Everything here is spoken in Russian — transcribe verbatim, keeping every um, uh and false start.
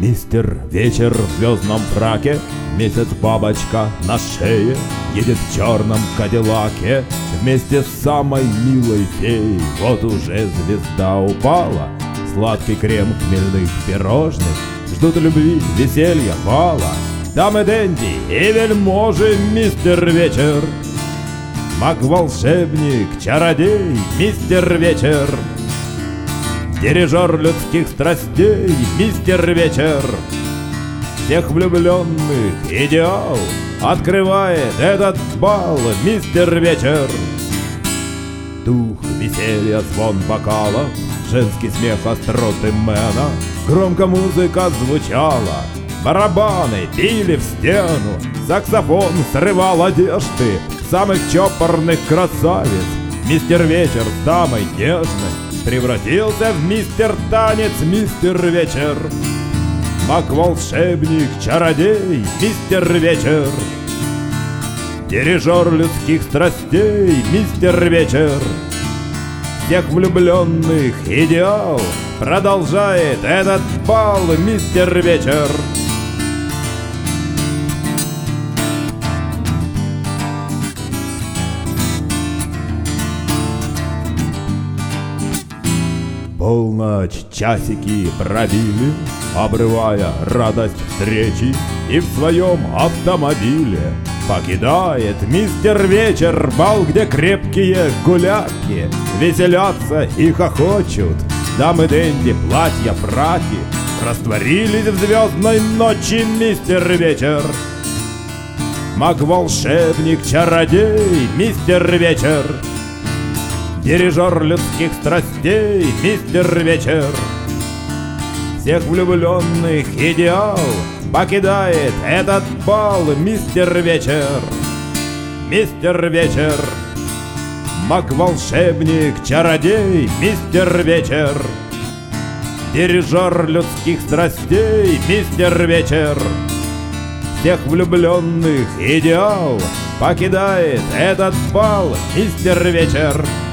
Мистер Вечер в звездном фраке, месяц бабочка на шее, едет в черном кадиллаке вместе с самой милой феей. Вот уже звезда упала, сладкий крем хмельных пирожных ждут любви, веселья, бала. Дамы денди и вельможи, мистер Вечер, маг-волшебник, чародей, мистер Вечер, дирижер людских страстей, мистер Вечер, всех влюбленных идеал открывает этот бал, мистер Вечер. Дух веселья, звон бокала, женский смех, остроты мэна, громко музыка звучала, барабаны били в стену, саксофон срывал одежды самых чопорных красавиц. Мистер Вечер с дамой нежной превратился в мистер Танец, мистер Вечер, маг-волшебник, чародей, мистер Вечер, дирижер людских страстей, мистер Вечер, всех влюбленных идеал продолжает этот бал, мистер Вечер. Полночь, часики пробили, обрывая радость встречи, и в своем автомобиле покидает мистер Вечер бал, где крепкие гуляки веселятся и хохочут. Дамы денди, платья, фраки растворились в звездной ночи, мистер Вечер, маг-волшебник, чародей, мистер Вечер, дирижер людских страстей, мистер Вечер, всех влюбленных идеал покидает этот бал, мистер Вечер, мистер Вечер, маг-волшебник, чародей, мистер Вечер, дирижер людских страстей, мистер Вечер, всех влюбленных идеал покидает этот бал, мистер Вечер.